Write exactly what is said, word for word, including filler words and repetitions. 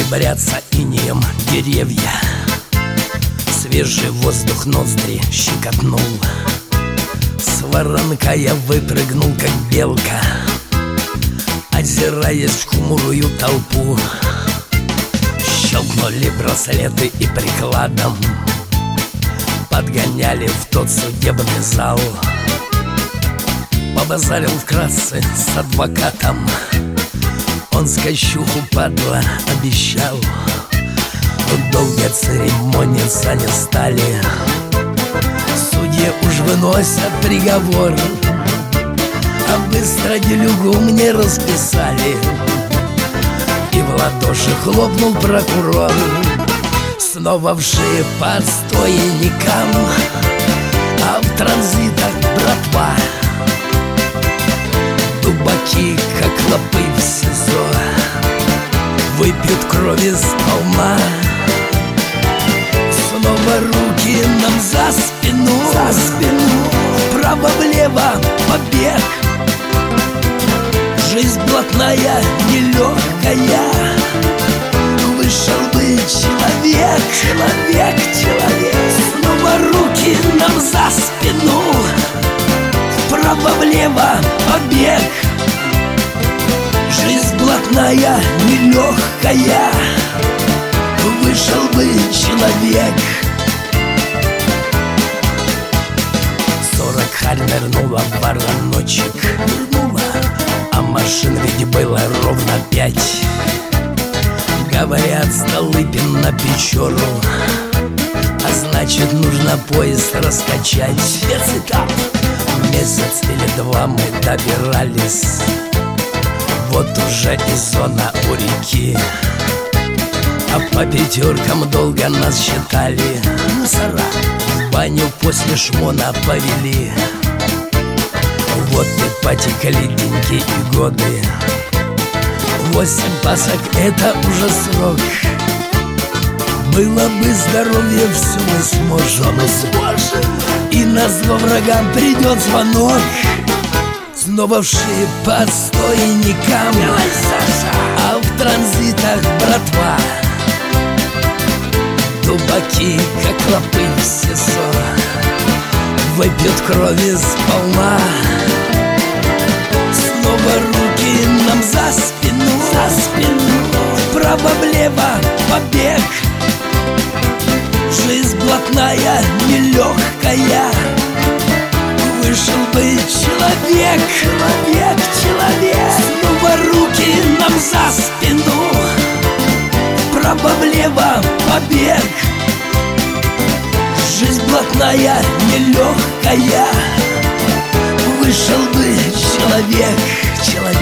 Серебрятся инеем деревья, свежий воздух ноздри щекотнул. С воронка я выпрыгнул, как белка, озираясь в хмурую толпу. Щелкнули браслеты и прикладом подгоняли в тот судебный зал. Побазарил вкратце с адвокатом, он скощуху, падла, обещал. Долго церемониться не стали, судьи уж выносят приговор, а быстро делюгу мне расписали. И в ладоши хлопнул прокурор. Снова в шее под стояникам, а в транзитах братва. Дубаки, как клопы в СИЗО, выпьют крови сполна. Снова руки нам за спину, за спину, вправо-влево побег. Жизнь блатная, нелегкая, вышел бы человек, человек, человек. Снова руки нам за спину, вправо-влево побег. Жизнь блатная, нелегкая, вышел бы человек. Сорок харь нырнула в вороночек, нырнула, а машин ведь было ровно пять. Говорят, Столыпин на Печору, а значит, нужно поезд раскачать. Спецэтап. Месяц или два мы добирались, вот уже и зона у реки. А по пятеркам долго нас считали. Мусора в баню после шмона повели. Вот и потекли деньги и годы. Восемь пасок — это уже срок. Было бы здоровье, все мы сможем, мы сможем. И на зло врагам придет звонок. Снова в шее под стояникам, а в транзитах братва. Дубаки, как клопы в СИЗО, выпьют крови сполна. Снова руки нам за спину, за спину, вправо-влево побег. Жизнь блатная, нелегкая, вышел бы человек, человек, человек. Снова руки нам за спину, вправо-влево побег. Жизнь блатная, нелегкая, вышел бы человек, человек.